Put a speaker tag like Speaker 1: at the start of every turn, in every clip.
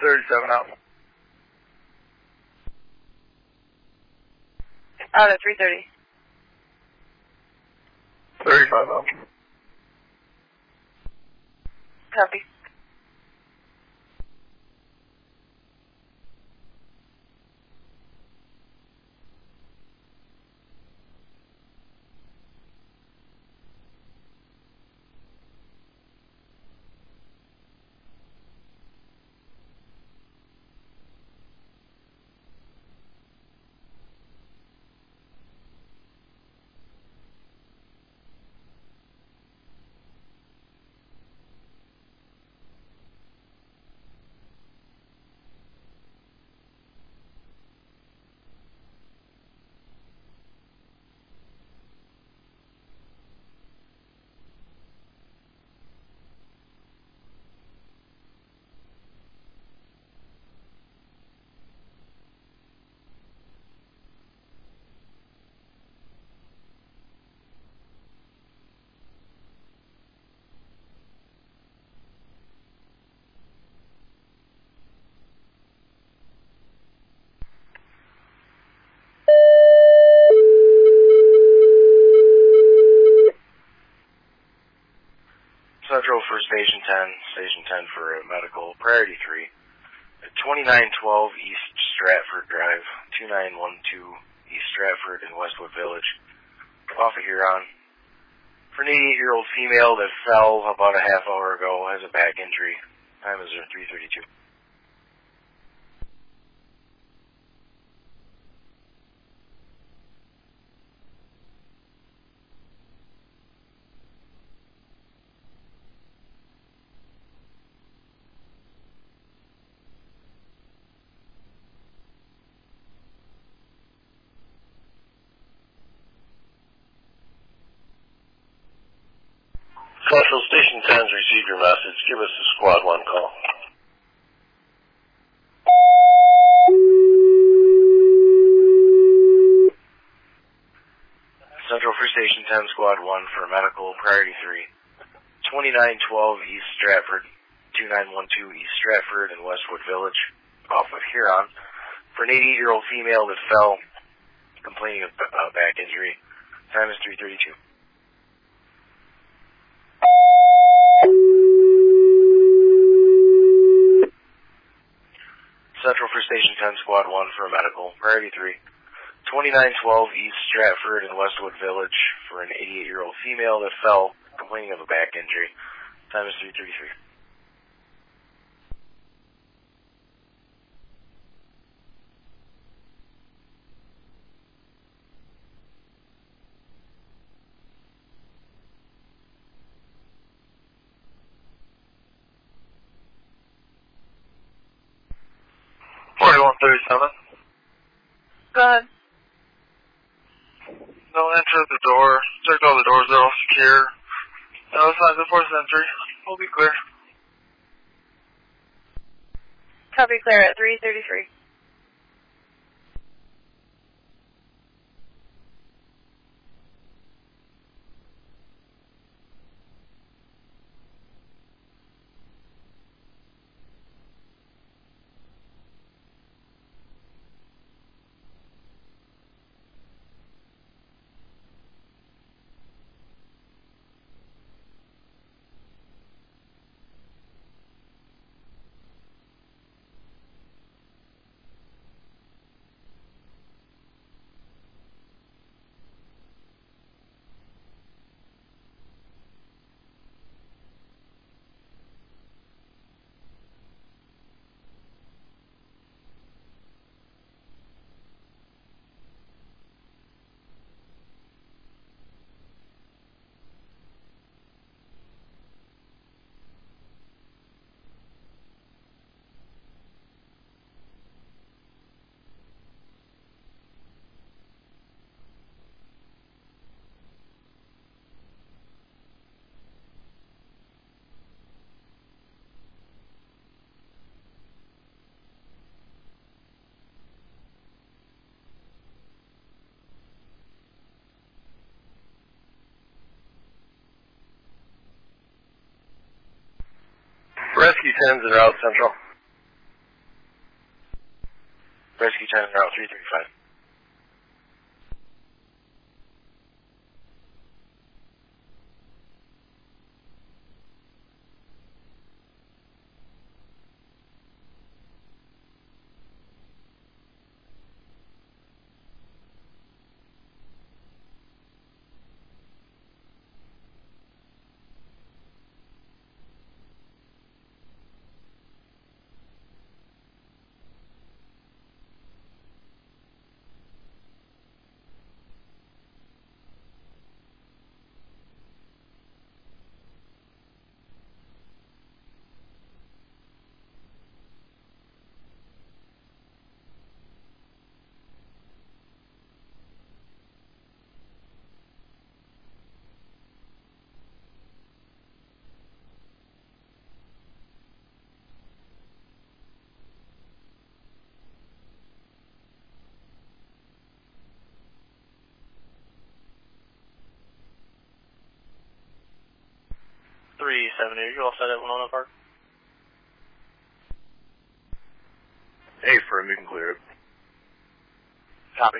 Speaker 1: 37 out.
Speaker 2: Out at 330.
Speaker 1: 35 out.
Speaker 2: Copy.
Speaker 3: Central for Station 10 for medical, priority 3. At 2912 East Stratford Drive, 2912 East Stratford in Westwood Village, off of Huron. For an 88-year-old female that fell about a half hour ago, has a back injury. Time is 3:32.
Speaker 4: Central Station 10's received your message. Give us a Squad 1 call.
Speaker 3: Central for Station 10, Squad 1 for medical, priority 3. 2912 East Stratford, 2912 East Stratford in Westwood Village, off of Huron. For an 88-year-old female that fell, complaining of back injury. Time is 3:32. Central for Station 10, Squad 1 for medical, priority 3. 2912 East Stratford in Westwood Village for an 88-year-old female that fell, complaining of a back injury. Time is 3:33.
Speaker 2: Go ahead.
Speaker 1: Don't enter the door. Check all the doors, they're all secure. No signs of forced entry. We'll be clear.
Speaker 2: Copy, clear at 3:33.
Speaker 4: Rescue 10's en route, Central.
Speaker 3: 10 route 335.
Speaker 5: You all set at Winona Park?
Speaker 3: Hey, firm, you can clear it.
Speaker 5: Copy.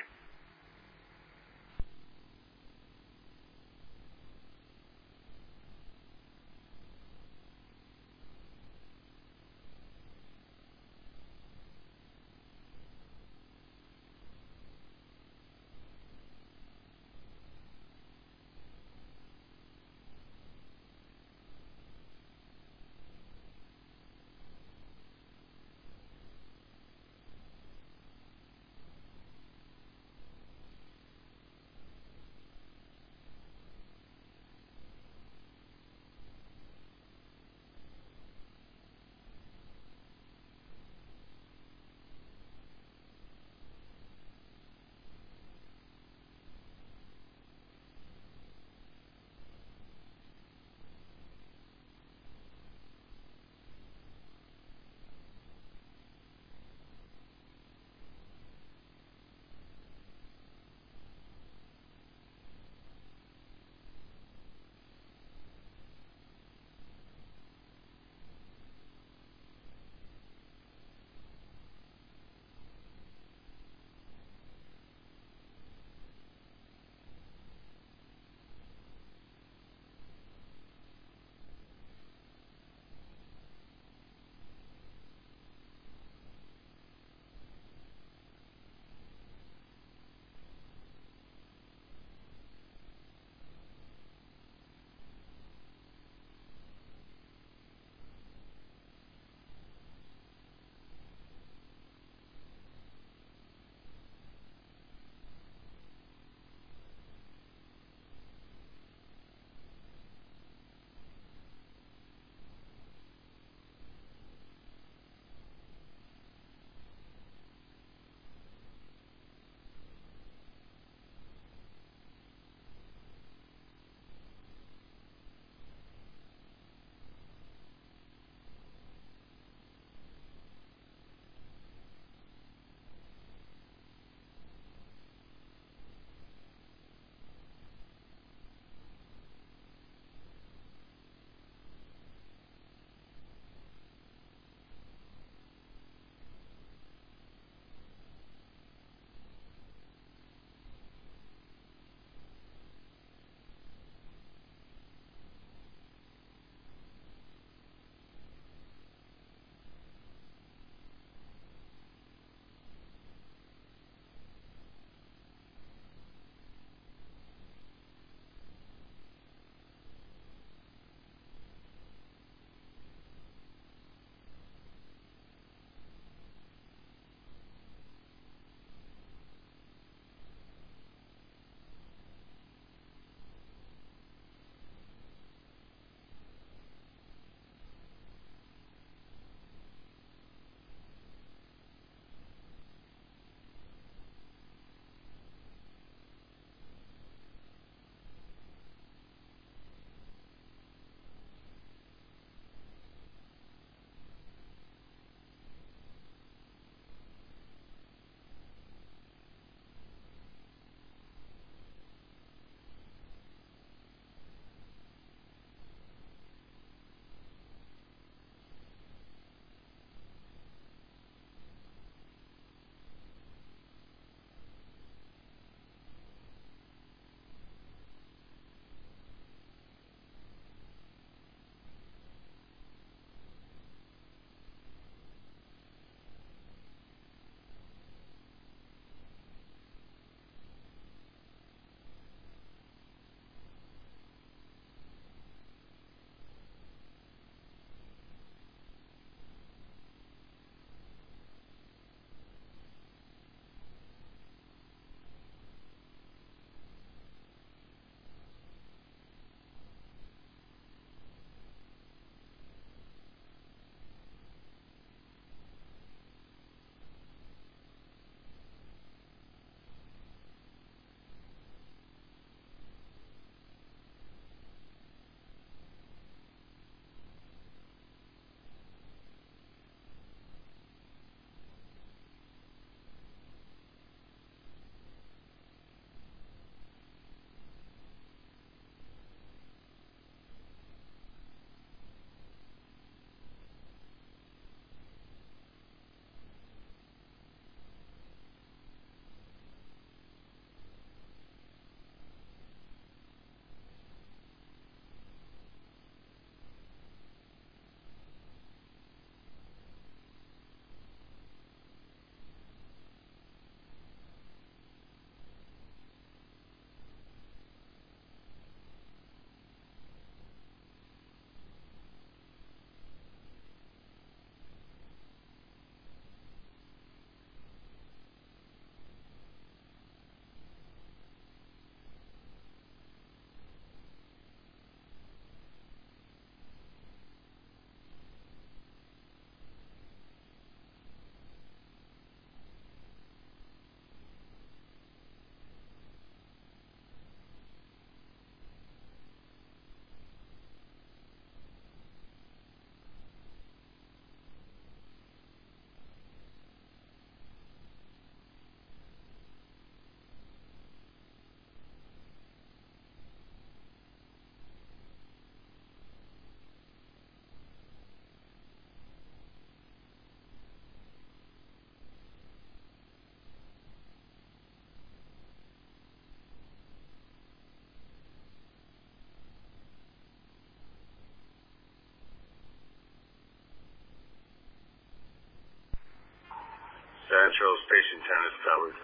Speaker 4: Central, Station 10 is covered.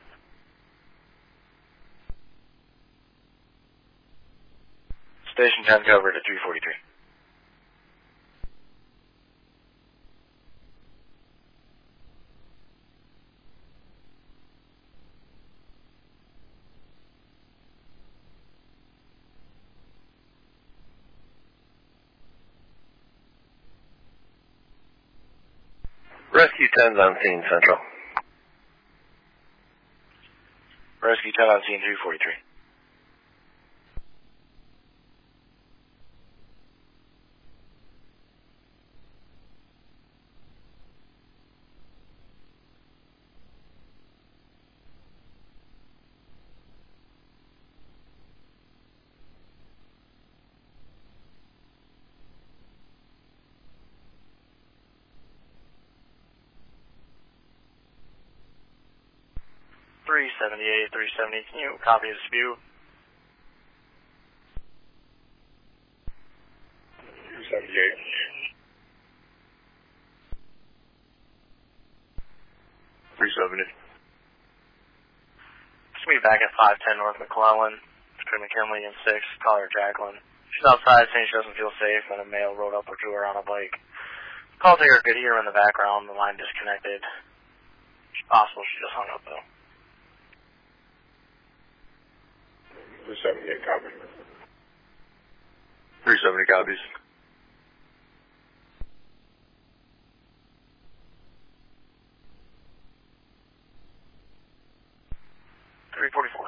Speaker 3: Station 10 covered at 343.
Speaker 6: Rescue 10's on scene, Central.
Speaker 3: Rescue 10 on scene 343.
Speaker 5: .378, 370, can you copy the dispute?
Speaker 4: 278.
Speaker 6: 370.
Speaker 5: Just meet back at 510 North McClellan, between McKinley and 6, call her Jacqueline. She's outside saying she doesn't feel safe when a male rode up to her on a bike. Call taker could hear in the background, the line disconnected. It's possible she just hung up though.
Speaker 4: 278 copy.
Speaker 6: 370 copies.
Speaker 5: .344.